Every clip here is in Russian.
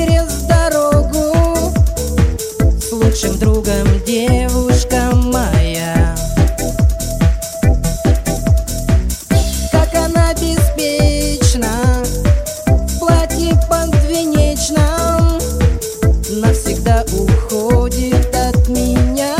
через дорогу с лучшим другом девушка моя. Как она беспечна в платье подвенечном, навсегда уходит от меня.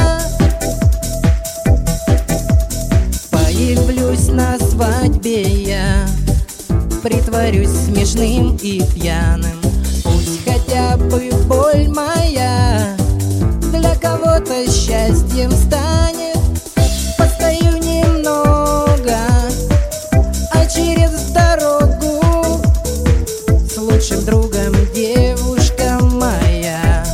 Появлюсь на свадьбе я, притворюсь смешным и пьяным. Пусть хотя бы боль моя для кого-то счастьем станет. Постою немного, а через дорогу с лучшим другом девушка моя.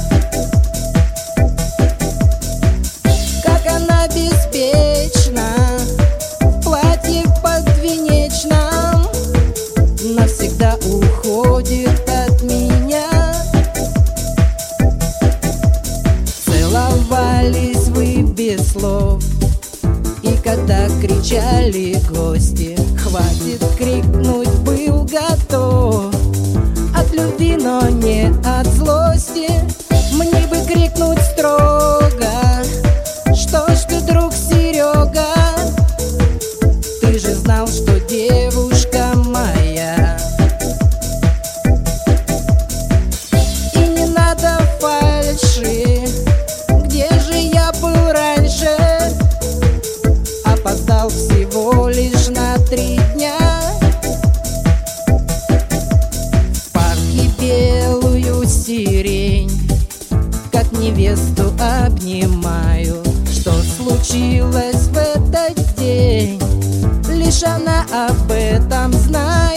Как она беспечна в платье подвенечном, навсегда уходит от меня. Целовались вы без слов, и когда кричали гости, хватит крикнуть был готов. От любви, но не от злости. Мне бы крикнуть строго: что ж ты, друг Серега, ты же знал, что девушка моя. И не надо фальши, где же я был раньше? Опоздал всего лишь на 3 дня. В парке белую сирень, как невесту обнимаю. Что случилось в этот день, лишь она об этом знает.